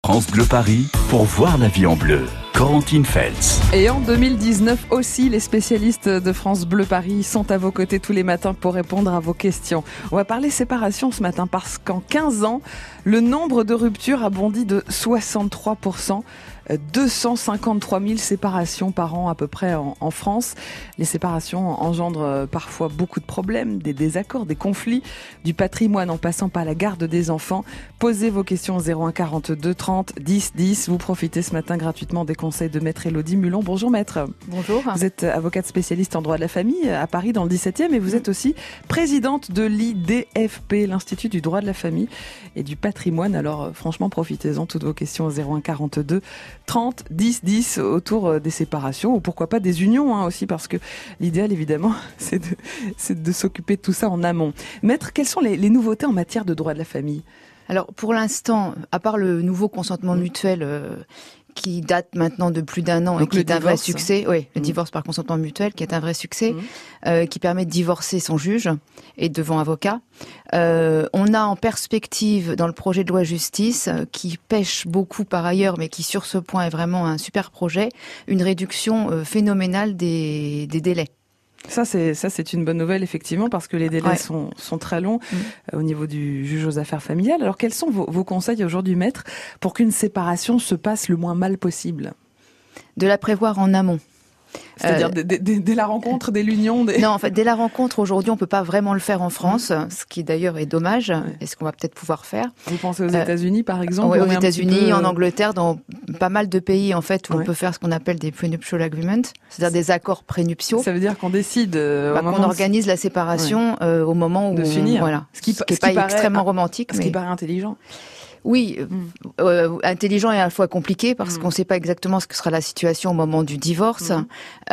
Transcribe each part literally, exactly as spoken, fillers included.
France Bleu Paris pour voir la vie en bleu. Corentine Feltz. Et en deux mille dix-neuf aussi, les spécialistes de France Bleu Paris sont à vos côtés tous les matins pour répondre à vos questions. On va parler séparation ce matin parce qu'en quinze ans, le nombre de ruptures a bondi de soixante-trois pour cent. deux cent cinquante-trois mille séparations par an à peu près en, en France. Les séparations engendrent parfois beaucoup de problèmes, des désaccords, des conflits, du patrimoine en passant par la garde des enfants. Posez vos questions au zéro un quarante-deux trente dix dix. Vous profitez ce matin gratuitement des conseils de maître Élodie Mulon. Bonjour maître. Bonjour. Vous êtes avocate spécialiste en droit de la famille à Paris dans le dix-septième et vous êtes aussi présidente de l'I D F P, l'Institut du droit de la famille et du patrimoine. Alors franchement, profitez-en, toutes vos questions au zéro un quarante-deux trente dix dix autour des séparations ou pourquoi pas des unions hein, aussi, parce que l'idéal évidemment c'est de, c'est de s'occuper de tout ça en amont. Maître, quelles sont les, les nouveautés en matière de droit de la famille ? Alors pour l'instant, à part le nouveau consentement mutuel euh, qui date maintenant de plus d'un an, donc et qui est divorce, un vrai succès, oui, le mmh. divorce par consentement mutuel qui est un vrai succès, mmh. euh, qui permet de divorcer sans juge et devant avocat. Euh, on a en perspective dans le projet de loi justice, euh, qui pêche beaucoup par ailleurs, mais qui sur ce point est vraiment un super projet, une réduction euh, phénoménale des, des délais. Ça c'est ça c'est une bonne nouvelle effectivement parce que les délais ouais. sont sont très longs mmh. euh, au niveau du juge aux affaires familiales. Alors quels sont vos, vos conseils aujourd'hui maître pour qu'une séparation se passe le moins mal possible ? De la prévoir en amont. C'est-à-dire euh, dès, dès, dès la rencontre, dès l'union des... Non, en fait, dès la rencontre, aujourd'hui, on peut pas vraiment le faire en France, mmh. ce qui d'ailleurs est dommage, ouais. et ce qu'on va peut-être pouvoir faire. Vous pensez aux États-Unis, par exemple ? Oui, aux États-Unis, peu... en Angleterre, dans pas mal de pays, en fait, où ouais. on peut faire ce qu'on appelle des prenuptial agreements, c'est-à-dire des accords prénuptiaux. Ça veut dire qu'on décide... Euh, bah, qu'on organise la séparation ouais. euh, au moment où... De s'unir. Voilà. Ce qui, ce qui est ce pas qui paraît, extrêmement romantique. Ce mais... qui paraît intelligent. Oui, mmh. euh, intelligent et à la fois compliqué parce mmh. qu'on ne sait pas exactement ce que sera la situation au moment du divorce, mmh.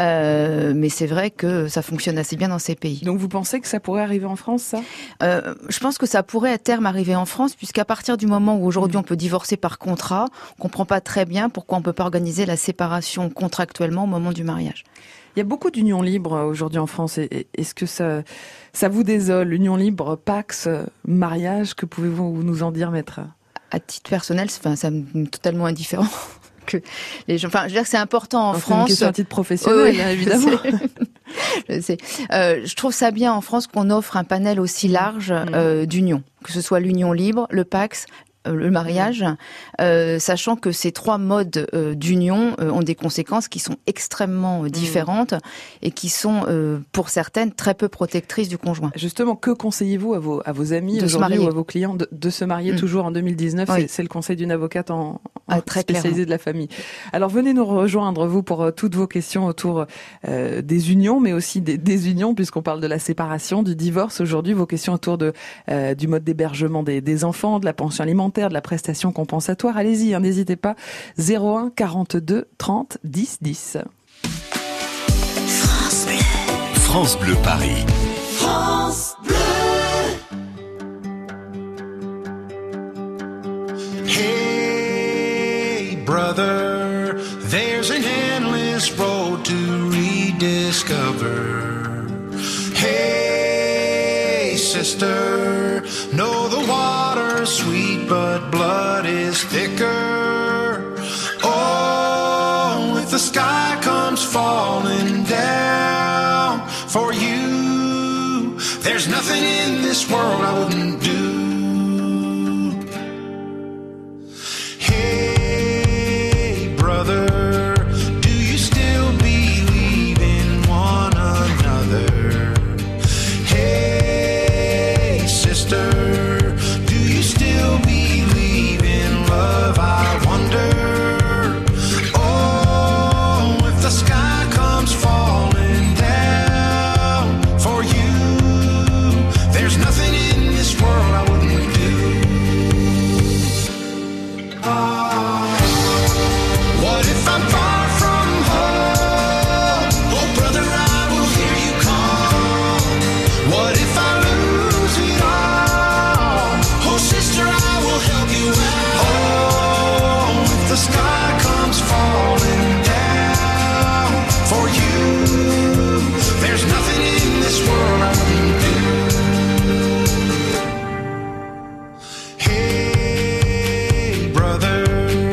euh, mais c'est vrai que ça fonctionne assez bien dans ces pays. Donc vous pensez que ça pourrait arriver en France, ça ? euh, Je pense que ça pourrait à terme arriver en France, puisqu'à partir du moment où aujourd'hui mmh. on peut divorcer par contrat, on comprend pas très bien pourquoi on peut pas organiser la séparation contractuellement au moment du mariage. Il y a beaucoup d'unions libres aujourd'hui en France. Est-ce que ça, ça vous désole ? Union libre, Pacs, mariage, que pouvez-vous nous en dire, maître ? À titre personnel, enfin, ça me totalement indifférent que les gens. Enfin, je veux dire que c'est important en Alors, France. C'est une question à titre professionnel, oui, évidemment. Je, sais. Euh, je trouve ça bien en France qu'on offre un panel aussi large euh, d'unions, que ce soit l'union libre, le Pacs, le mariage, euh, sachant que ces trois modes euh, d'union euh, ont des conséquences qui sont extrêmement euh, différentes mmh. et qui sont, euh, pour certaines, très peu protectrices du conjoint. Justement, que conseillez-vous à vos, à vos amis aujourd'hui ou à vos clients de, de se marier mmh. toujours en deux mille dix-neuf oui. c'est, c'est le conseil d'une avocate en, en ah, très spécialisée clairement. de la famille. Alors venez nous rejoindre, vous, pour euh, toutes vos questions autour euh, des unions, mais aussi des désunions, puisqu'on parle de la séparation, du divorce. Aujourd'hui, vos questions autour de, euh, du mode d'hébergement des, des enfants, de la pension alimentaire, de la prestation compensatoire. Allez-y, hein, n'hésitez pas. zéro un quarante-deux trente dix dix. France Bleu. France Bleu Paris. France Bleu. Hey brother, there's an endless road to rediscover. Hey sister, know the water's sweet, but blood is thicker. Oh, if the sky comes falling down for you, there's nothing in this world I wouldn't do. Hey, brother, do you still believe in one another? Hey, sister, do you still believe in love? I wonder. Oh, if the sky comes falling down for you, there's nothing in this world I wouldn't do. Oh, what if I'm far from home? Oh, brother, I will hear you call. What if I lose it all? Oh, sister, I will help you out. Oh, if the sky comes falling down for you, there's nothing in this world I wouldn't do. Hey, brother,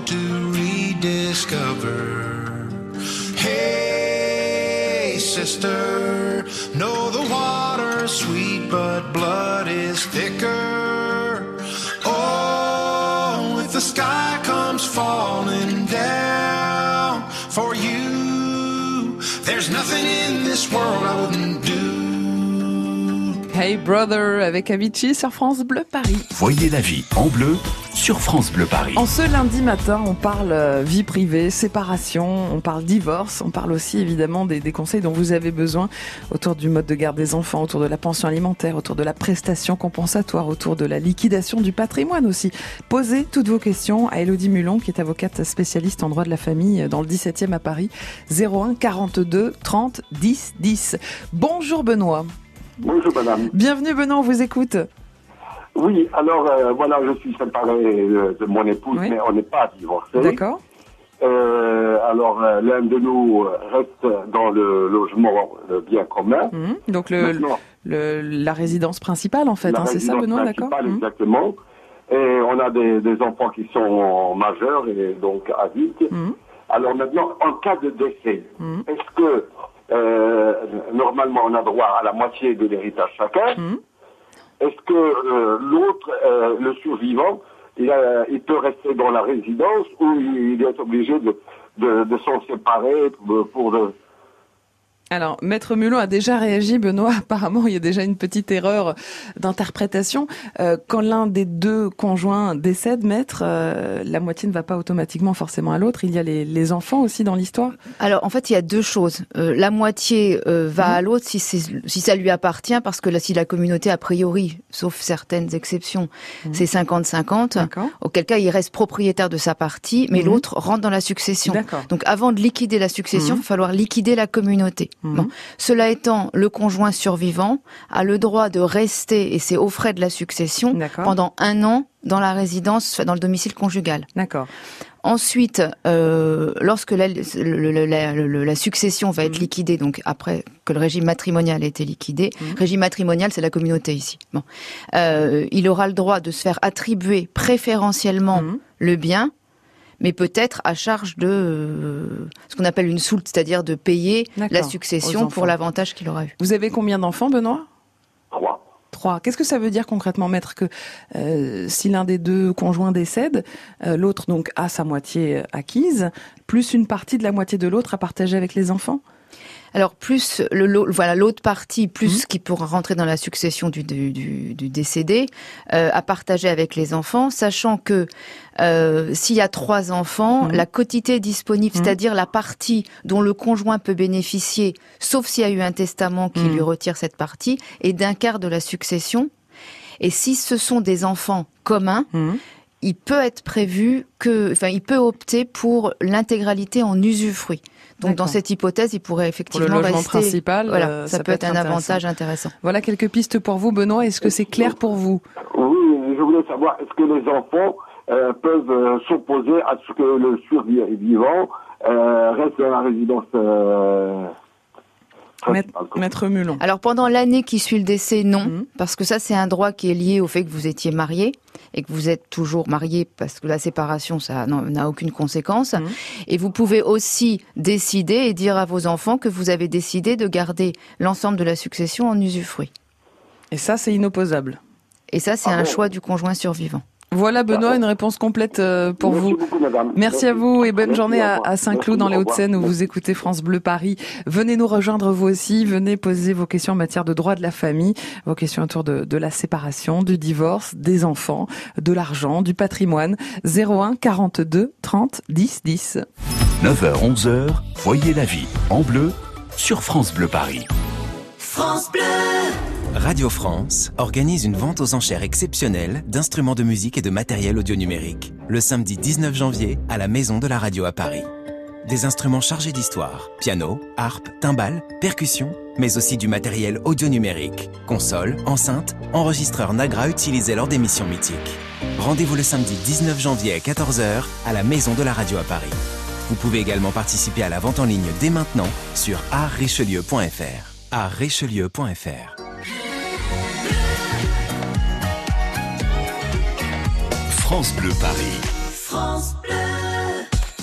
to rediscover. Hey, sister, know the water's sweet, but blood is thicker. Oh, if the sky comes falling down for you, there's nothing in this world I wouldn't do. Hey Brother avec Avicii sur France Bleu Paris. Voyez la vie en bleu sur France Bleu Paris. En ce lundi matin, on parle euh, vie privée, séparation, on parle divorce, on parle aussi évidemment des, des conseils dont vous avez besoin autour du mode de garde des enfants, autour de la pension alimentaire, autour de la prestation compensatoire, autour de la liquidation du patrimoine aussi. Posez toutes vos questions à Élodie Mulon, qui est avocate spécialiste en droit de la famille dans le dix-septième à Paris. zéro un quarante-deux trente dix dix. Bonjour Benoît. Bonjour madame. Bienvenue Benoît, on vous écoute. Oui, alors euh, voilà, je suis séparé euh, de mon épouse, oui. Mais on n'est pas divorcé. D'accord. Euh, alors euh, l'un de nous reste dans le logement, le bien commun. Mmh. Donc le, le, la résidence principale en fait, hein, c'est ça Benoît, d'accord. Exactement. Mmh. Et on a des, des enfants qui sont majeurs et donc adultes. Mmh. Alors maintenant, en cas de décès, mmh. est-ce que Euh, normalement, on a droit à la moitié de l'héritage chacun. Mmh. Est-ce que euh, l'autre, euh, le survivant, il, a, il peut rester dans la résidence ou il est obligé de, de, de s'en séparer pour... pour de... Alors, Maître Mulon a déjà réagi, Benoît. Apparemment, il y a déjà une petite erreur d'interprétation. Euh, quand l'un des deux conjoints décède, Maître, euh, la moitié ne va pas automatiquement forcément à l'autre. Il y a les, les enfants aussi dans l'histoire. Alors, en fait, il y a deux choses. Euh, la moitié euh, va mmh. à l'autre si, c'est, si ça lui appartient, parce que là, si la communauté, a priori, sauf certaines exceptions, mmh. c'est cinquante cinquante, D'accord. auquel cas, il reste propriétaire de sa partie, mais mmh. l'autre rentre dans la succession. D'accord. Donc, avant de liquider la succession, il mmh. va falloir liquider la communauté. Mmh. Bon. Cela étant, le conjoint survivant a le droit de rester, et c'est aux frais de la succession, D'accord. pendant un an dans la résidence, dans le domicile conjugal. D'accord. Ensuite, euh, lorsque la, le, le, la, le, la succession va être liquidée, donc après que le régime matrimonial a été liquidé, mmh. régime matrimonial, c'est la communauté ici. Bon, euh, il aura le droit de se faire attribuer préférentiellement mmh. le bien, mais peut-être à charge de euh, ce qu'on appelle une soulte, c'est-à-dire de payer D'accord, la succession pour l'avantage qu'il aura eu. Vous avez combien d'enfants, Benoît ? Trois. Trois. Qu'est-ce que ça veut dire concrètement, Maître, que euh, si l'un des deux conjoints décède, euh, l'autre donc a sa moitié acquise, plus une partie de la moitié de l'autre à partager avec les enfants ? Alors plus le, le voilà l'autre partie plus mmh. qui pourra rentrer dans la succession du du, du, du décédé euh, à partager avec les enfants, sachant que euh, s'il y a trois enfants, mmh. la quotité disponible, mmh. c'est-à-dire la partie dont le conjoint peut bénéficier, sauf s'il y a eu un testament qui mmh. lui retire cette partie, est d'un quart de la succession. Et si ce sont des enfants communs, mmh. il peut être prévu que, enfin, il peut opter pour l'intégralité en usufruit. Donc, D'accord. dans cette hypothèse, il pourrait effectivement pour le logement rester. Principal, voilà, euh, ça, ça peut être, être un avantage intéressant. Voilà quelques pistes pour vous, Benoît. Est-ce que c'est clair pour vous ? Oui, je voulais savoir, est-ce que les enfants euh, peuvent euh, s'opposer à ce que le survivant euh, reste dans la résidence euh, Maître Mulon. Alors pendant l'année qui suit le décès, non, mmh. parce que ça c'est un droit qui est lié au fait que vous étiez marié et que vous êtes toujours marié, parce que la séparation ça n'a aucune conséquence. Mmh. Et vous pouvez aussi décider et dire à vos enfants que vous avez décidé de garder l'ensemble de la succession en usufruit. Et ça c'est inopposable. Et ça c'est ah un bon. choix du conjoint survivant. Voilà Benoît, une réponse complète pour Merci vous. Beaucoup, madame. Merci, Merci à vous et bonne Merci journée à, à Saint-Cloud dans les Hauts-de-Seine où vous écoutez France Bleu Paris. Venez nous rejoindre vous aussi, venez poser vos questions en matière de droit de la famille, vos questions autour de, de la séparation, du divorce, des enfants, de l'argent, du patrimoine. zéro un quarante-deux trente dix dix. neuf heures onze heures, voyez la vie en bleu sur France Bleu Paris. France Bleu. Radio France organise une vente aux enchères exceptionnelle d'instruments de musique et de matériel audio numérique le samedi dix-neuf janvier à la Maison de la Radio à Paris. Des instruments chargés d'histoire, piano, harpe, timbales, percussions, mais aussi du matériel audio numérique, consoles, enceintes, enregistreurs Nagra utilisés lors d'émissions mythiques. Rendez-vous le samedi dix-neuf janvier à quatorze heures à la Maison de la Radio à Paris. Vous pouvez également participer à la vente en ligne dès maintenant sur art richelieu point f r. art richelieu point f r. France Bleu Paris. France Bleu.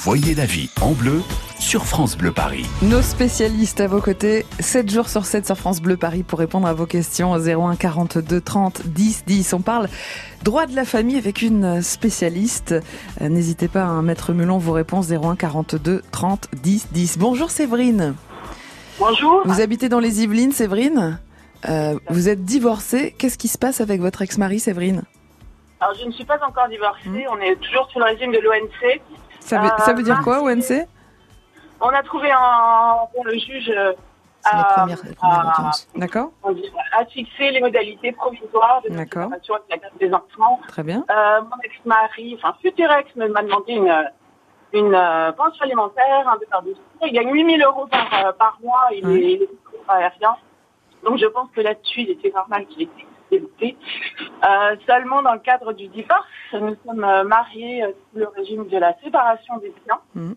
Voyez la vie en bleu sur France Bleu Paris. Nos spécialistes à vos côtés, sept jours sur sept sur France Bleu Paris pour répondre à vos questions au zéro un quarante-deux trente dix dix. On parle droit de la famille avec une spécialiste. Euh, n'hésitez pas à mettre Mulon vos réponses zéro un quarante-deux trente dix dix. Bonjour Séverine. Bonjour. Vous habitez dans les Yvelines, Séverine. Euh, vous êtes divorcée. Qu'est-ce qui se passe avec votre ex-mari, Séverine ? Alors, je ne suis pas encore divorcée. Mmh. On est toujours sur le régime de l'O N C. Ça veut, euh, ça veut dire quoi, O N C ? On a trouvé un, bon, le juge euh, C'est la première, la première audience. D'accord. a fixé les modalités provisoires de notre séparation avec la garde des enfants. Très bien. Euh, mon ex-mari, enfin futur ex, m'a demandé une, une euh, pension alimentaire, un départ de soins. Il gagne huit mille euros par, euh, par mois. Il ouais. est, il est aérien. Donc je pense que là-dessus, il était normal qu'il ait été débouté. Euh, seulement dans le cadre du divorce, nous sommes mariés euh, sous le régime de la séparation des biens. Mmh.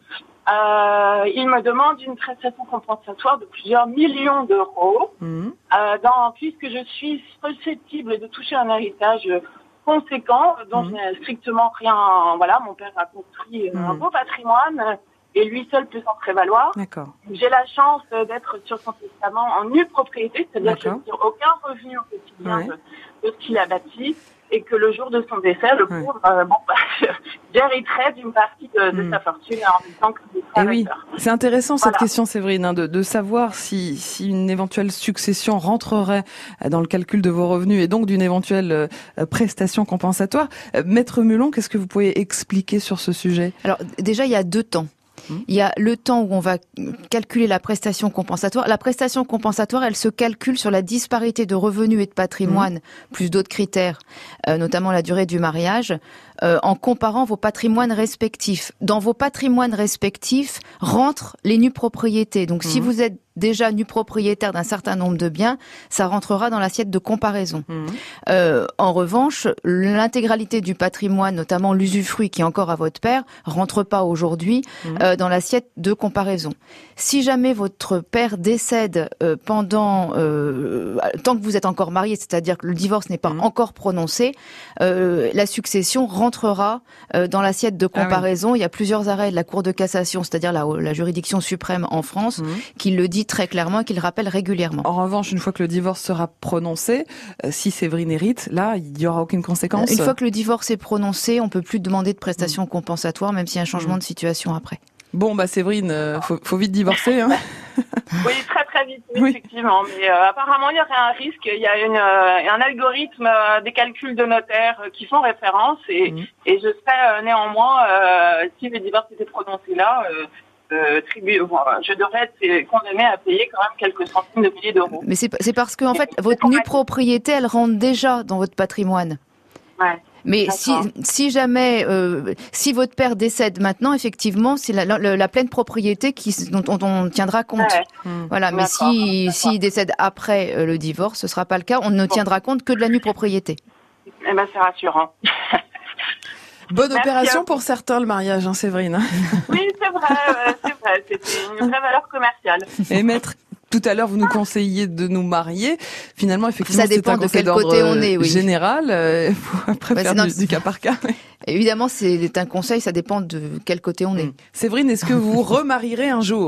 Euh, il me demande une prestation compensatoire de plusieurs millions d'euros, mmh. euh, dans, puisque je suis susceptible de toucher un héritage conséquent, dont mmh. je n'ai strictement rien. Voilà, mon père a construit mmh. un beau patrimoine et lui seul peut s'en prévaloir. D'accord. J'ai la chance d'être sur son testament en nue propriété, c'est-à-dire que je n'ai aucun revenu au quotidien ouais. de, de ce qu'il a bâti. Et que le jour de son décès, le pauvre, ouais. euh, bon, bah, j'hériterais d'une partie de, de mmh. sa fortune en même temps que des frères et oui, sœurs. C'est intéressant voilà. cette question, Séverine, hein, de, de savoir si, si une éventuelle succession rentrerait dans le calcul de vos revenus et donc d'une éventuelle euh, prestation compensatoire. Euh, Maître Mulon, qu'est-ce que vous pouvez expliquer sur ce sujet ? Alors déjà, il y a deux temps. Il y a le temps où on va calculer la prestation compensatoire. La prestation compensatoire, elle se calcule sur la disparité de revenus et de patrimoine, mmh. plus d'autres critères, euh, notamment la durée du mariage, euh, en comparant vos patrimoines respectifs. Dans vos patrimoines respectifs rentrent les nues propriétés. Donc mmh. si vous êtes déjà nu propriétaire d'un certain nombre de biens, ça rentrera dans l'assiette de comparaison. Mmh. Euh, en revanche, l'intégralité du patrimoine, notamment l'usufruit qui est encore à votre père, rentre pas aujourd'hui mmh. euh, dans l'assiette de comparaison. Si jamais votre père décède euh, pendant euh, tant que vous êtes encore marié, c'est-à-dire que le divorce n'est pas mmh. encore prononcé, euh, la succession rentrera euh, dans l'assiette de comparaison. Ah oui. Il y a plusieurs arrêts de la Cour de cassation, c'est-à-dire la, la juridiction suprême en France, mmh. qui le dit très clairement et qu'il rappelle régulièrement. En revanche, une fois que le divorce sera prononcé, euh, si Séverine hérite, là, il n'y aura aucune conséquence. Une fois que le divorce est prononcé, on peut plus demander de prestations mmh. compensatoires, même s'il y a un changement mmh. de situation après. Bon, bah Séverine, euh, faut, faut vite divorcer. Hein. Oui, très très vite, oui. effectivement. Mais euh, apparemment, il y aurait un risque. Il y a une, euh, un algorithme euh, des calculs de notaires euh, qui font référence et, mmh. et je serais euh, néanmoins, euh, si le divorce était prononcé là, euh, Euh, tribu, bon, je devrais être condamnée à payer quand même quelques centaines de milliers d'euros. Mais c'est, c'est parce que en fait, votre nue propriété, elle rentre déjà dans votre patrimoine. Ouais. Mais si, si jamais, euh, si votre père décède maintenant, effectivement, c'est la, la, la pleine propriété qui, dont on, on tiendra compte. Ouais. Mmh. Voilà. Mais d'accord, si, d'accord. s'il décède après euh, le divorce, ce sera pas le cas. On ne bon. tiendra compte que de la nue propriété. Eh ben, c'est rassurant. Bonne Merci opération pour certains, le mariage, hein, Séverine. Oui, c'est vrai, euh, c'est vrai. C'était une vraie valeur commerciale. Et maître, tout à l'heure, vous nous conseilliez de nous marier. Finalement, effectivement, ça dépend c'est un de conseil quel côté on est, oui. général. Euh, faut après ouais, faire du, du cas par cas. Évidemment, c'est un conseil, ça dépend de quel côté on est. Mmh. Séverine, est-ce que vous vous remarierez un jour ?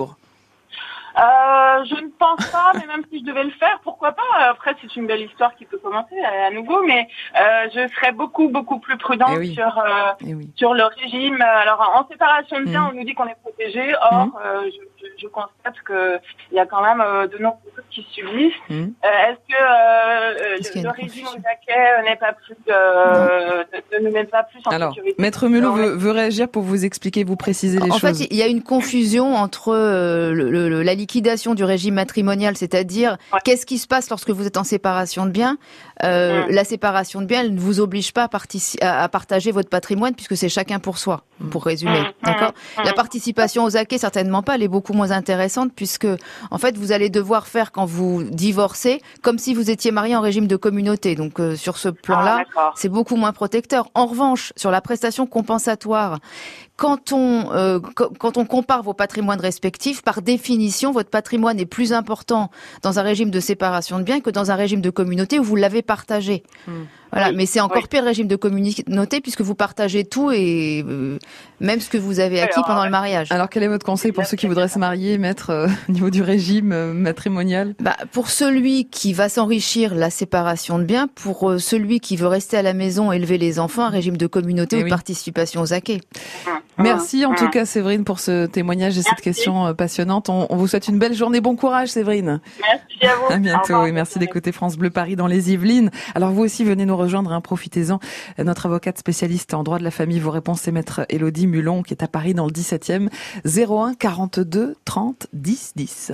Euh, je ne pense pas, mais même si je devais le faire, pourquoi pas. Après, c'est une belle histoire qui peut commencer à, à nouveau, mais euh, je serais beaucoup, beaucoup plus prudente oui. sur euh, oui. sur le régime. Alors, en séparation de biens, mmh. on nous dit qu'on est protégé. Or, mmh. euh, je, je, je constate que il y a quand même euh, de nombreux choses qui subsistent. Mmh. Euh, est-ce que euh, est-ce le, le régime au taquet n'est pas plus euh, ne, ne nous met pas plus en Alors, sécurité? Maître Mulot veut, veut réagir pour vous expliquer, vous préciser les en choses. En fait, il y a une confusion entre euh, le, le, la liquidation du régime matrimonial, c'est-à-dire ouais. qu'est-ce qui se passe lorsque vous êtes en séparation de biens. Euh, mmh. La séparation de biens, elle ne vous oblige pas à, partici- à, à partager votre patrimoine puisque c'est chacun pour soi, pour résumer. Mmh. D'accord. Mmh. La participation aux acquets, certainement pas, elle est beaucoup moins intéressante puisque en fait vous allez devoir faire quand vous divorcez comme si vous étiez marié en régime de communauté. Donc euh, sur ce plan-là, ah, c'est beaucoup moins protecteur. En revanche, sur la prestation compensatoire, quand on euh, quand on compare vos patrimoines respectifs, par définition, votre patrimoine est plus important dans un régime de séparation de biens que dans un régime de communauté où vous l'avez partagé. Mmh. Voilà, Oui, mais c'est encore oui. pire le régime de communauté puisque vous partagez tout et euh, même ce que vous avez acquis Alors, pendant ouais. le mariage. Alors, quel est votre conseil pour ceux qui voudraient se marier, mettre euh, au niveau du régime euh, matrimonial? Bah, pour celui qui va s'enrichir, la séparation de biens. Pour euh, celui qui veut rester à la maison, élever les enfants, un régime de communauté Eh ou oui. de participation aux acquis. Merci en Mmh. tout cas, Séverine, pour ce témoignage et cette Merci. question euh, passionnante. On, on vous souhaite une belle journée. Bon courage, Séverine. Merci à vous. À Au bientôt revoir. et merci d'écouter France Bleu Paris dans les Yvelines. Alors vous aussi venez nous rejoindre, hein, profitez-en. Notre avocate spécialiste en droit de la famille, vos réponses, c'est maître Élodie Mulon qui est à Paris dans le dix-septième. zéro un quarante-deux trente dix dix.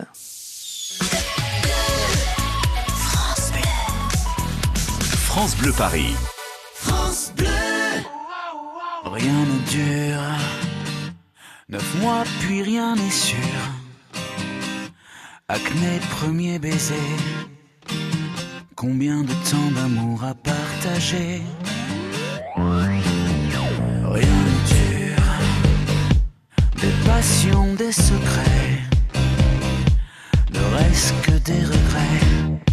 France Bleu Paris. Rien ne dure, neuf mois puis rien n'est sûr. Acné, premier baiser, combien de temps d'amour à partager. Rien ne dure, des passions, des secrets, ne reste que des regrets.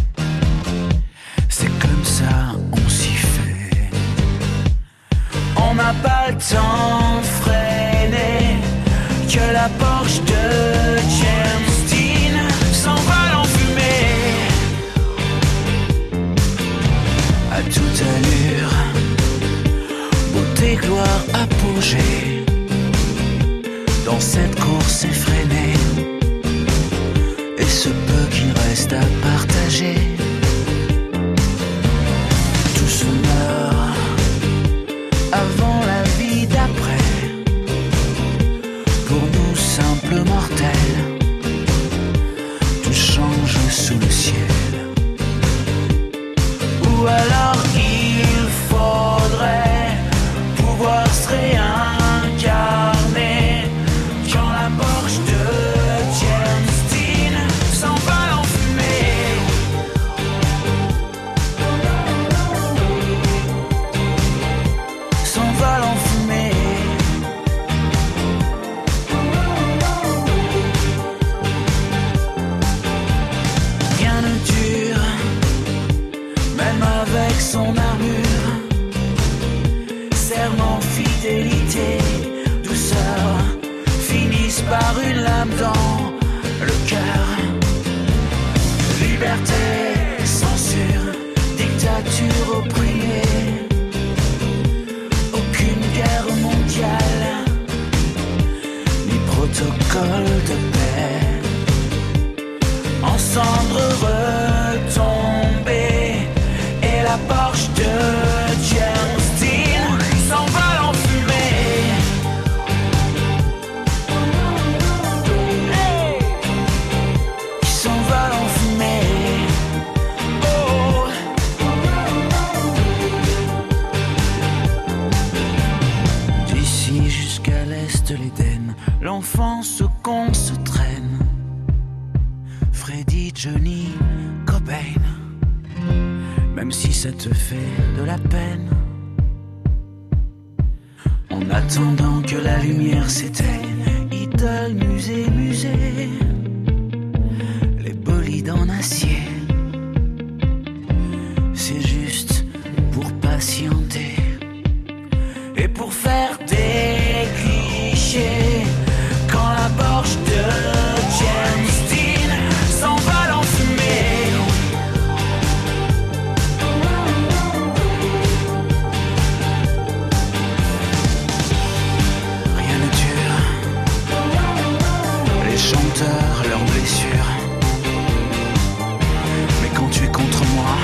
C'est comme ça, on s'y fait. On n'a pas le temps de freiner, que la Porsche de James Dean s'envole en fumée. À toute allure, beauté, gloire, apogée, dans cette course effrénée, et ce peu qu'il reste à partager. Tout se meurt avant la vie d'après. Pour nous simples mortels, tout change sous le ciel. Ou alors il faudrait pouvoir se réincarner quand la Porsche de James Dean s'envole en fumée. S'envole en fumée. Rien ne dure, même avec son armure. Serment, fidélité, douceur, finissent par une lame dans le cœur. Liberté, censure, dictature opprimée. Aucune guerre mondiale, ni protocole de paix. En cendres retombées, et la Porsche de James Dean s'envole en fumée. Hey, qui s'envole en fumée. Oh. D'ici jusqu'à l'est de l'Éden, l'enfance qu'on se traîne. Freddy, Johnny, Cobain, même si ça te fait de la peine. En attendant que la lumière s'éteigne, idole, musée, musée, les bolides en acier, c'est juste pour patienter et pour faire des clichés. Quand la Porsche de James Dean s'envole en fumée. Rien ne dure, les chanteurs, leurs blessures. Mais quand tu es contre moi,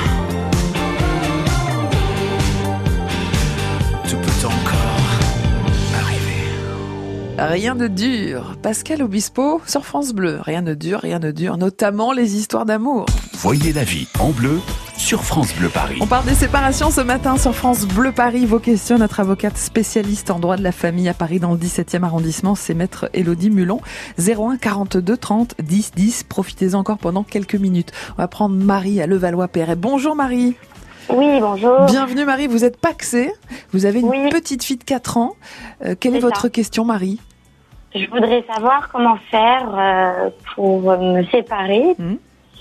tout peut encore arriver. Rien ne dure. Pascal Obispo sur France Bleu. Rien ne dure, rien ne dure, notamment les histoires d'amour. Voyez la vie en bleu sur France Bleu Paris. On parle des séparations ce matin sur France Bleu Paris. Vos questions, notre avocate spécialiste en droit de la famille à Paris dans le dix-septième arrondissement, c'est maître Élodie Mulon. zéro un quarante-deux trente dix dix. Profitez-en encore pendant quelques minutes. On va prendre Marie à Levallois-Perret. Bonjour Marie. Oui, bonjour. Bienvenue Marie, vous êtes pacsée. Vous avez une Oui. petite fille de quatre ans. Euh, quelle est, C'est votre ça. question Marie? Je voudrais savoir comment faire euh, pour me séparer. Mmh.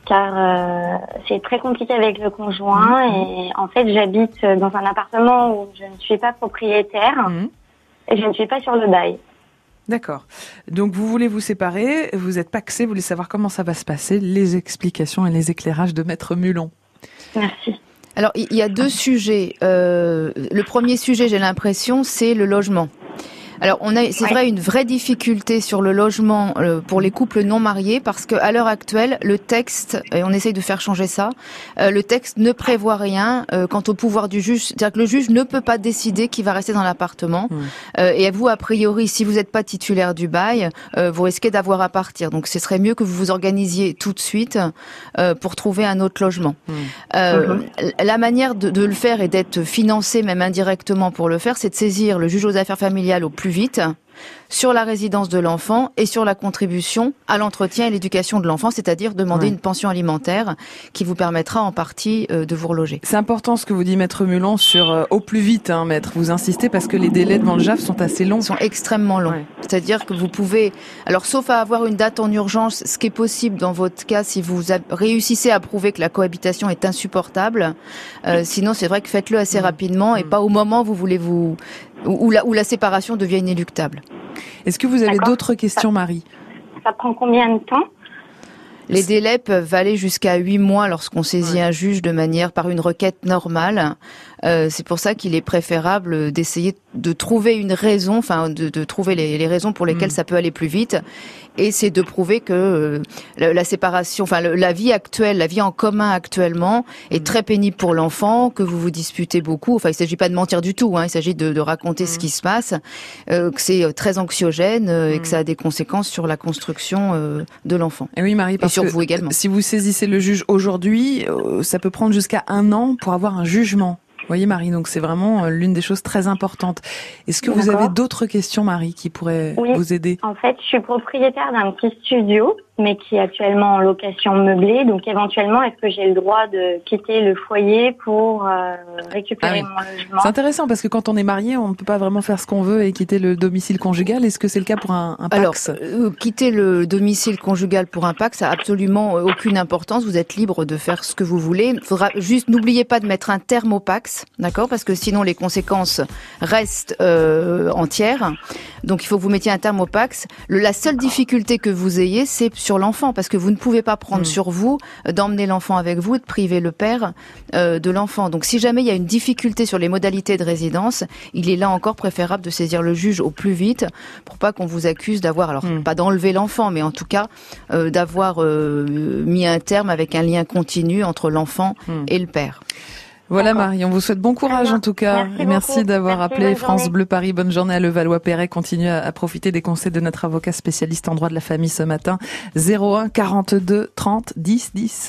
car euh, c'est très compliqué avec le conjoint. Mmh. Et en fait, j'habite dans un appartement où je ne suis pas propriétaire mmh. et je ne suis pas sur le bail. D'accord. Donc vous voulez vous séparer, vous êtes pacsé, vous voulez savoir comment ça va se passer, les explications et les éclairages de Maître Mulon. Merci. Alors il y a deux sujets. Euh, le premier sujet, j'ai l'impression, c'est le logement. Alors, on a, c'est ouais. vrai, une vraie difficulté sur le logement euh, pour les couples non mariés parce que à l'heure actuelle, le texte, et on essaye de faire changer ça, euh, le texte ne prévoit rien euh, quant au pouvoir du juge. C'est-à-dire que le juge ne peut pas décider qui va rester dans l'appartement. Mmh. Euh, et vous, a priori, si vous n'êtes pas titulaire du bail, euh, vous risquez d'avoir à partir. Donc, ce serait mieux que vous vous organisiez tout de suite euh, pour trouver un autre logement. Mmh. Euh, mmh. La manière de, de le faire et d'être financé, même indirectement pour le faire, c'est de saisir le juge aux affaires familiales au plus vite sur la résidence de l'enfant et sur la contribution à l'entretien et l'éducation de l'enfant, c'est-à-dire demander ouais. une pension alimentaire qui vous permettra en partie euh, de vous reloger. C'est important ce que vous dit Maître Mulon sur euh, au plus vite, hein, Maître. Vous insistez parce que les délais devant le J A F sont assez longs. Ils sont extrêmement longs. Ouais. C'est-à-dire que vous pouvez, alors sauf à avoir une date en urgence, ce qui est possible dans votre cas si vous a... réussissez à prouver que la cohabitation est insupportable. Euh, sinon, c'est vrai que faites-le assez mmh. rapidement et mmh. pas au moment où vous voulez vous où la, où la séparation devient inéluctable. Est-ce que vous avez D'accord. d'autres questions, Marie ? Ça prend combien de temps ? Les délais peuvent aller jusqu'à huit mois lorsqu'on saisit ouais. un juge de manière par une requête normale. Euh, c'est pour ça qu'il est préférable d'essayer de trouver une raison, enfin de, de trouver les, les raisons pour lesquelles mmh. ça peut aller plus vite. Et c'est de prouver que euh, la, la séparation, enfin le, la vie actuelle, la vie en commun actuellement est mmh. très pénible pour l'enfant, que vous vous disputez beaucoup. Enfin, il s'agit pas de mentir du tout, hein, il s'agit de, de raconter mmh. ce qui se passe, euh, que c'est très anxiogène euh, mmh. et que ça a des conséquences sur la construction euh, de l'enfant. Et oui, Marie, parce et sur que vous également. Si vous saisissez le juge aujourd'hui, euh, ça peut prendre jusqu'à un an pour avoir un jugement. Vous voyez, Marie, donc c'est vraiment l'une des choses très importantes. Est-ce que D'accord. vous avez d'autres questions, Marie, qui pourraient oui. vous aider ? En fait, je suis propriétaire d'un petit studio, mais qui est actuellement en location meublée. Donc, éventuellement, est-ce que j'ai le droit de quitter le foyer pour euh, récupérer ah oui. mon logement ? C'est intéressant parce que quand on est marié, on ne peut pas vraiment faire ce qu'on veut et quitter le domicile conjugal. Est-ce que c'est le cas pour un, un Pacs ? Alors, euh, quitter le domicile conjugal pour un Pacs, ça n'a absolument aucune importance. Vous êtes libre de faire ce que vous voulez. Il faudra juste, n'oubliez pas de mettre un terme au Pacs, d'accord ? Parce que sinon, les conséquences restent euh, entières. Donc, il faut que vous mettiez un terme au Pacs. Le, la seule difficulté que vous ayez, c'est sur l'enfant, parce que vous ne pouvez pas prendre mmh. sur vous d'emmener l'enfant avec vous, de priver le père euh, de l'enfant. Donc si jamais il y a une difficulté sur les modalités de résidence, il est là encore préférable de saisir le juge au plus vite pour pas qu'on vous accuse d'avoir, alors mmh. pas d'enlever l'enfant, mais en tout cas euh, d'avoir euh, mis un terme avec un lien continu entre l'enfant mmh. et le père. Voilà Marie, on vous souhaite bon courage en tout cas. Merci, et merci d'avoir merci, appelé France journée. Bleu Paris. Bonne journée à Levallois-Perret. Continuez à, à profiter des conseils de notre avocat spécialiste en droit de la famille ce matin. zéro un quarante-deux trente dix dix.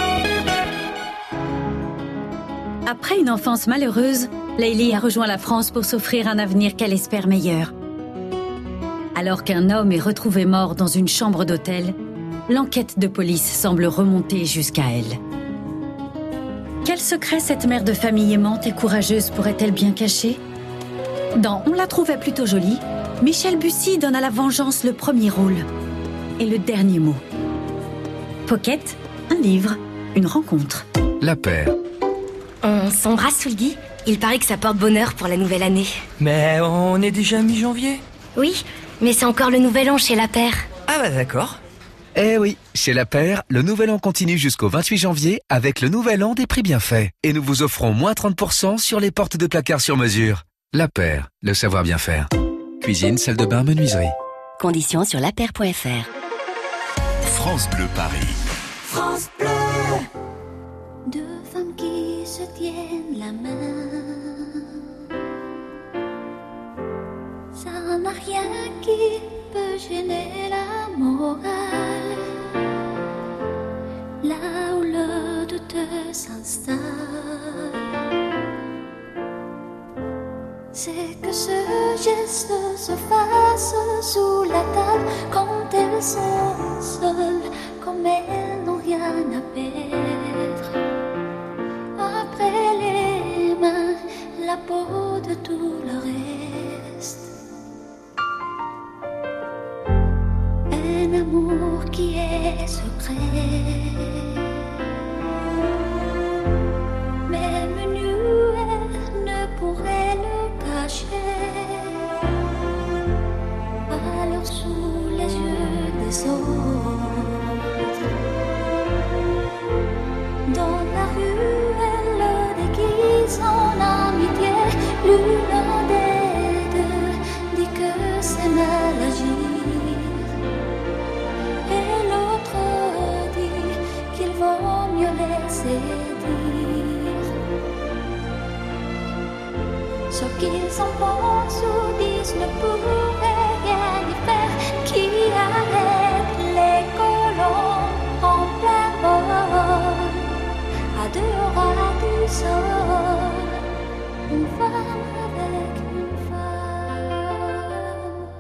Après une enfance malheureuse, Leili a rejoint la France pour s'offrir un avenir qu'elle espère meilleur. Alors qu'un homme est retrouvé mort dans une chambre d'hôtel, l'enquête de police semble remonter jusqu'à elle. Quel secret cette mère de famille aimante et courageuse pourrait-elle bien cacher ? Dans On la trouvait plutôt jolie, Michel Bussy donne à la vengeance le premier rôle et le dernier mot. Pocket, un livre, une rencontre. La paire. On s'embrasse sous le lit ? Il paraît que ça porte bonheur pour la nouvelle année. Mais on est déjà mi-janvier. Oui, mais c'est encore le nouvel an chez La Paire. Ah bah d'accord. Eh oui, chez La Paire, le nouvel an continue jusqu'au vingt-huit janvier avec le nouvel an des prix bien faits. Et nous vous offrons moins trente pour cent sur les portes de placard sur mesure. La Paire, le savoir bien faire. Cuisine, salle de bain, menuiserie. Conditions sur lapaire point f r. France Bleu Paris. France Bleu. Deux femmes qui se tiennent la main. Ça n'a rien qui peut gêner la morale. Là où le doute s'installe, c'est que ce geste se fasse sous la table quand elles sont seules, comme elles n'ont rien à perdre. Après les mains, la peau de tout le reste. Un amour qui est secret. sous les yeux des autres. Dans la rue, elle le déguise en amitié. L'une des deux dit que c'est mal agir, et l'autre dit qu'il vaut mieux laisser dire. Ce qu'ils en pensent ou disent ne pourrait rien y faire. Qui arrête les colons en plein vol, à deux ras du sol, une femme avec une femme.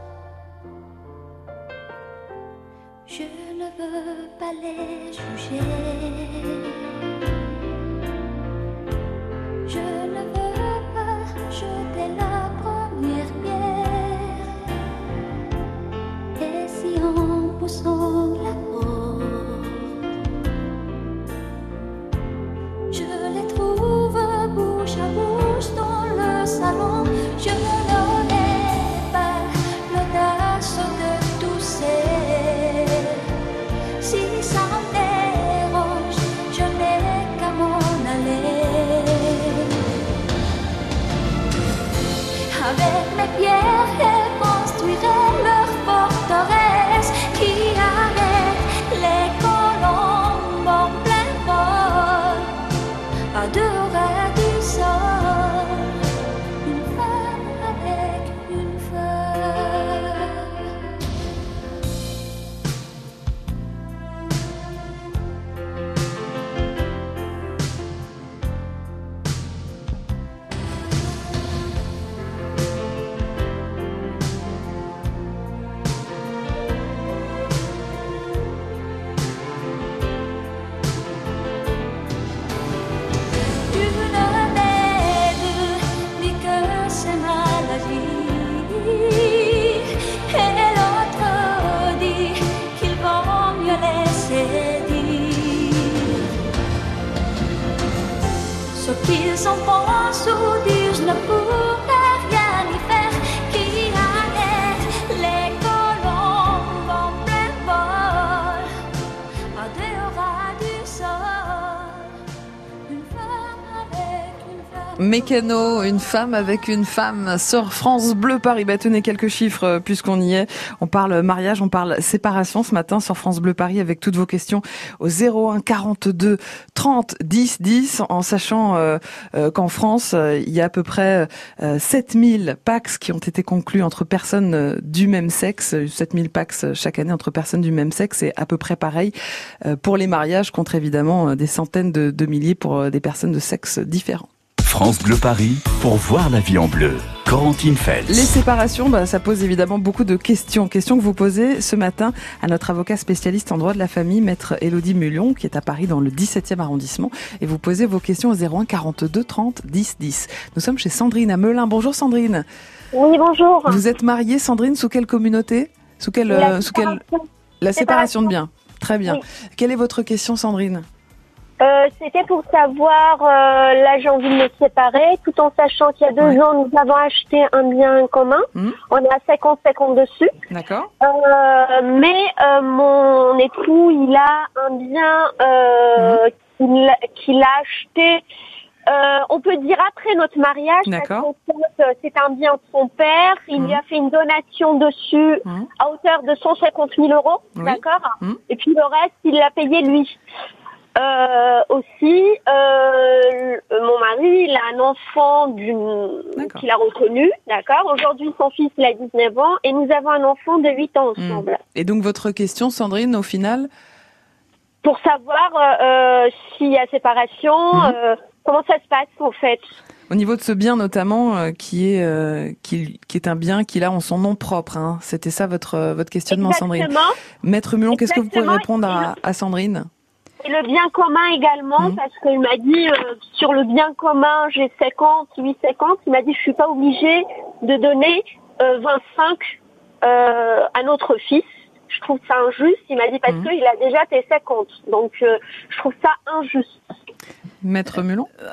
Je ne veux pas les juger, je ne veux pas jeter la première pierre. Et si en poussant la porte, je les trouve bouche à bouche dans le salon, je n'aurai pas l'audace de tousser. Si ça me dérange, je n'ai qu'à m'en aller. Avec mes pierres, elles construiraient leur forteresse qui arrête les colombes en plein vol, à deux ras du sol, une femme avec une femme. Ce qu'ils en pensent ou disent ne pourrait rien y faire. Qui arrête les colombes en plein vol, à deux ras du sol, une femme avec une femme. Mécano, une femme avec une femme sur France Bleu Paris. Bah, tenez quelques chiffres puisqu'on y est. On parle mariage, on parle séparation ce matin sur France Bleu Paris avec toutes vos questions au zéro un quarante-deux trente dix dix, en sachant euh, euh, qu'en France, euh, il y a à peu près euh, sept mille pactes qui ont été conclus entre personnes euh, du même sexe. sept mille pactes chaque année entre personnes du même sexe, c'est à peu près pareil euh, pour les mariages, contre évidemment euh, des centaines de, de milliers pour euh, des personnes de sexe différents. France Bleu Paris, pour voir la vie en bleu. Corentine Feltz. Les séparations, bah, ça pose évidemment beaucoup de questions. Questions que vous posez ce matin à notre avocat spécialiste en droit de la famille, maître Élodie Mullion, qui est à Paris dans le dix-septième arrondissement. Et vous posez vos questions au zéro un quarante-deux trente dix dix. Nous sommes chez Sandrine à Melun. Bonjour Sandrine. Oui, bonjour. Vous êtes mariée, Sandrine, sous quelle communauté? Sous quelle, La euh, sous quelle... La séparation de biens. Très bien. Oui. Quelle est votre question, Sandrine? Euh, c'était pour savoir, euh, là j'ai envie de me séparer, tout en sachant qu'il y a deux ouais. ans, nous avons acheté un bien commun. Mmh. On est à cinquante cinquante dessus. D'accord. Euh, mais euh, mon époux, il a un bien euh, mmh. qu'il, qu'il a acheté, euh, on peut dire après notre mariage. D'accord. Parce que c'est un bien de son père. Il mmh. lui a fait une donation dessus mmh. à hauteur de cent cinquante mille euros. Oui. D'accord. Mmh. Et puis le reste, il l'a payé lui. Euh, aussi, euh, mon mari, il a un enfant d'une, qu'il a reconnu, d'accord. Aujourd'hui, son fils, il a dix-neuf ans et nous avons un enfant de huit ans ensemble. Mmh. Et donc, votre question, Sandrine, au final? Pour savoir euh, s'il y a séparation, mmh. euh, comment ça se passe, en fait? Au niveau de ce bien notamment, euh, qui est euh, qui, qui est un bien qu'il a en son nom propre, hein. C'était ça votre votre questionnement, Exactement. Sandrine. Maître Mulon, qu'est-ce que vous pouvez répondre à, à Sandrine? Et le bien commun également, mmh. parce qu'il m'a dit, euh, sur le bien commun, j'ai cinquante, lui cinquante, il m'a dit, je suis pas obligée de donner euh, vingt-cinq euh, à notre fils. Je trouve ça injuste. Il m'a dit, parce mmh. qu'il a déjà tes cinquante. Donc, euh, je trouve ça injuste. Maître Mulon? Alors,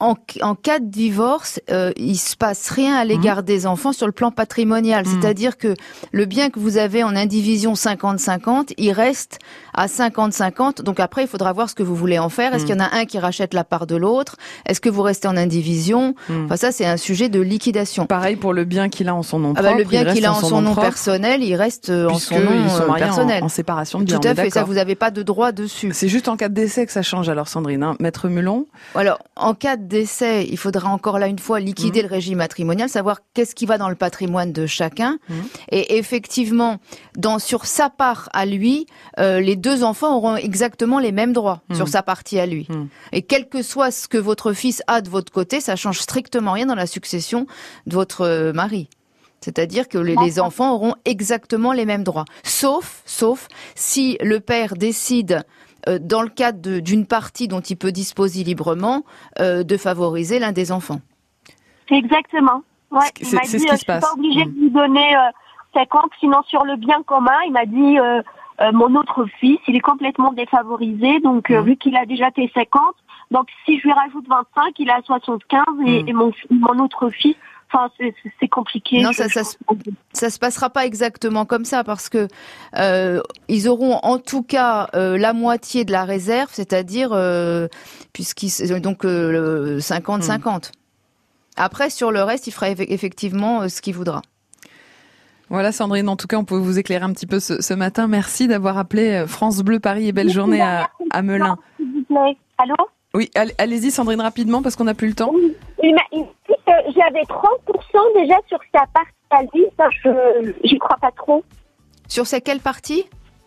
en, en cas de divorce, euh, il se passe rien à l'égard mmh. des enfants sur le plan patrimonial. Mmh. C'est-à-dire que le bien que vous avez en indivision cinquante cinquante, il reste à cinquante cinquante. Donc après, il faudra voir ce que vous voulez en faire. Est-ce mmh. qu'il y en a un qui rachète la part de l'autre? Est-ce que vous restez en indivision? mmh. Enfin, ça, c'est un sujet de liquidation. Pareil pour le bien qu'il a en son nom propre. Ah bah, le bien qu'il a en son, son nom propre, personnel, il reste en son nom ils sont personnel. En, en séparation de bien. Tout à fait. Ça, vous n'avez pas de droit dessus. C'est juste en cas de décès que ça change, alors Sandrine. Hein. Maître Mulon. Alors, en cas de décès, il faudra encore là une fois liquider mmh. le régime matrimonial, savoir qu'est-ce qui va dans le patrimoine de chacun. Mmh. Et effectivement, dans sur sa part à lui, euh, les deux enfants auront exactement les mêmes droits mmh. sur sa partie à lui. Mmh. Et quel que soit ce que votre fils a de votre côté, ça change strictement rien dans la succession de votre mari. C'est-à-dire que les, les enfants auront exactement les mêmes droits. Sauf, sauf si le père décide, euh, dans le cadre de, d'une partie dont il peut disposer librement, euh, de favoriser l'un des enfants. Exactement. Ouais, c'est, il m'a c'est dit, ce qui euh, se je passe. suis pas obligée mmh. de lui donner euh, cinquante, sinon sur le bien commun, il m'a dit, euh, euh, mon autre fils, il est complètement défavorisé, donc euh, mmh. vu qu'il a déjà tes cinquante, donc si je lui rajoute vingt-cinq, il a soixante-quinze, et, mmh. et mon, mon autre fils, enfin, c'est, c'est compliqué. Non, ça, ça, se, ça se passera pas exactement comme ça parce que euh, ils auront en tout cas euh, la moitié de la réserve, c'est-à-dire euh, puisqu'ils donc euh, cinquante cinquante. Mmh. Après, sur le reste, il fera effectivement euh, ce qu'il voudra. Voilà Sandrine, en tout cas on peut vous éclairer un petit peu ce, ce matin. Merci d'avoir appelé France Bleu Paris et belle oui, journée à, à Melun. S'il vous plaît. Allô ? Oui, allez-y Sandrine rapidement parce qu'on n'a plus le temps. Oui. Il m'a dit que j'avais trente pour cent déjà sur sa partie à lui, ça je j'y crois pas trop. Sur sa quelle partie ?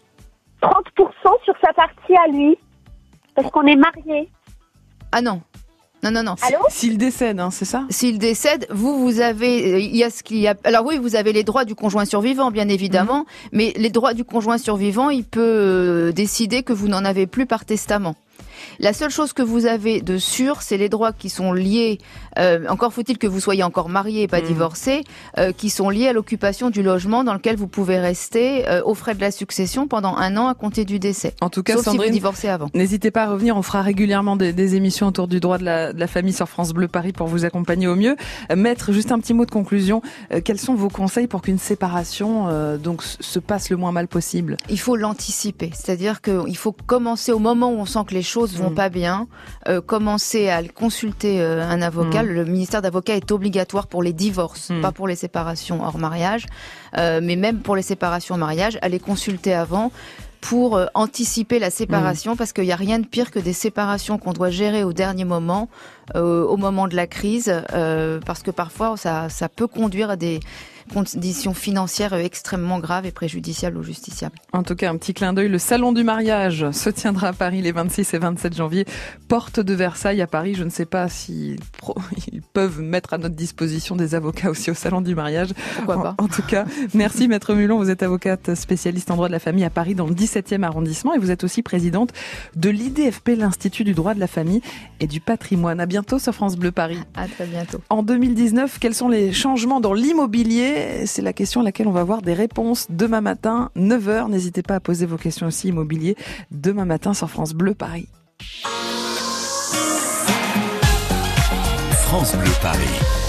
trente pour cent sur sa partie à lui, parce qu'on est mariés. Ah non. Non, non, non. Allô ? S'il décède, hein, c'est ça ? S'il décède, vous, vous avez, il y a ce qu'il y a. Alors oui, vous avez les droits du conjoint survivant, bien évidemment, mmh. mais les droits du conjoint survivant, il peut décider que vous n'en avez plus par testament. La seule chose que vous avez de sûr, c'est les droits qui sont liés, euh, encore faut-il que vous soyez encore marié et pas mmh. divorcé, euh, qui sont liés à l'occupation du logement dans lequel vous pouvez rester euh, aux frais de la succession pendant un an à compter du décès. En tout cas, sauf Sandrine, si vous divorcez avant. N'hésitez pas à revenir, on fera régulièrement des, des émissions autour du droit de la, de la famille sur France Bleu Paris pour vous accompagner au mieux. Euh, Maître, juste un petit mot de conclusion, euh, quels sont vos conseils pour qu'une séparation euh, donc se passe le moins mal possible ? Il faut l'anticiper, c'est-à-dire qu'il faut commencer au moment où on sent que les choses vont mmh. pas bien, euh, commencer à consulter euh, un avocat. Mmh. Le ministère d'avocat est obligatoire pour les divorces, mmh. pas pour les séparations hors mariage, euh, mais même pour les séparations en mariage, aller consulter avant pour euh, anticiper la séparation, mmh. parce qu'il n'y a rien de pire que des séparations qu'on doit gérer au dernier moment, euh, au moment de la crise, euh, parce que parfois ça, ça peut conduire à des conditions financières extrêmement graves et préjudiciables aux justiciables. En tout cas, un petit clin d'œil, le salon du mariage se tiendra à Paris les vingt-six et vingt-sept janvier, porte de Versailles à Paris. Je ne sais pas s'ils ils peuvent mettre à notre disposition des avocats aussi au salon du mariage. Pourquoi pas. En, en tout cas, merci Maître Mulon, vous êtes avocate spécialiste en droit de la famille à Paris dans le dix-septième arrondissement et vous êtes aussi présidente de l'I D F P, l'Institut du droit de la famille et du patrimoine. À bientôt sur France Bleu Paris. À très bientôt. En deux mille dix-neuf, quels sont les changements dans l'immobilier ? C'est la question à laquelle on va avoir des réponses demain matin, neuf heures. N'hésitez pas à poser vos questions aussi immobilier demain matin sur France Bleu Paris. France Bleu Paris.